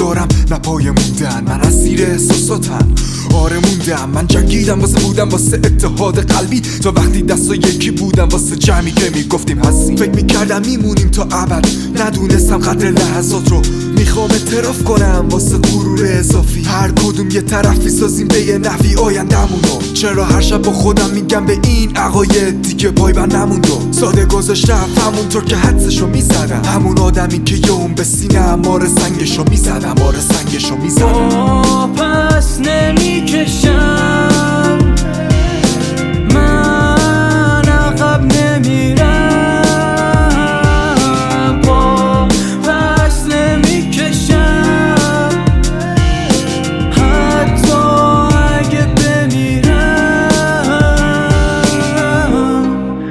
ندارم نه پای موندن، من اسیر احساساتم. آره موندم، من جنگیدم واسه اتحاد قلبی، تا وقتی دستا یکی بودم واسه جمعی که میگفتیم هستیم. فکر میکردم میمونیم تا ابد، ندونستم قدر لحظات رو میخوام اعتراف کنم واسه غرور اضافی. هر کدوم یه طرفی سازیم به یه نحوی آیندمونو. چرا هر شب با خودم میگم به این عقاید دیگه پای بر نموند و ساده گذاشتم همونطور که حدسشو میزدم. همون آدمی که یه اون به سینه مار سنگشو میزدم، مار سنگشو میزدم. پس نمیکشم، من عقب نمیرم، پس نمیکشم، حتی اگه بمیرم.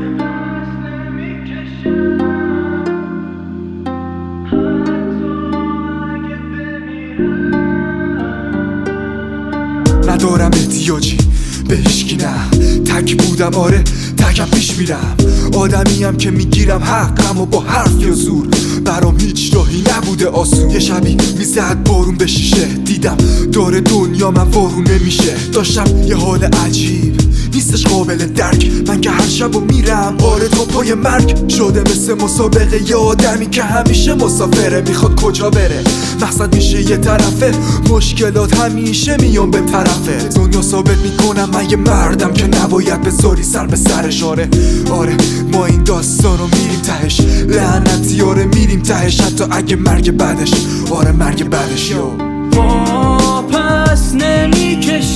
ندارم احتیاجی به هیچکی، نه تک بودم، آره تکم پیش میرم. آدمیم که میگیرم حقم و با حرف یا زور، برام هیچ راهی نبوده آسون. یه شبی میزد بارون به شیشه، دیدم داره دنیا من وارون نمیشه. داشتم یه حال عجیب نیستش قابل درک، من که هر شب و میرم آره تا پای مرگ. شده مثل مسابقه یه آدمی که همیشه مسافره، میخواد کجا بره، مقصد میشه یه طرفه، مشکلات همیشه میان به طرفه. دنیا ثابت میکنم من یه مردم که نباید بذاری سر به سرش. آره ما این داستان رو میریم تهش، لعنتی آره میریم تهش، حتی اگه مرگ بعدش، آره مرگ بعدش. پس نمیکشم.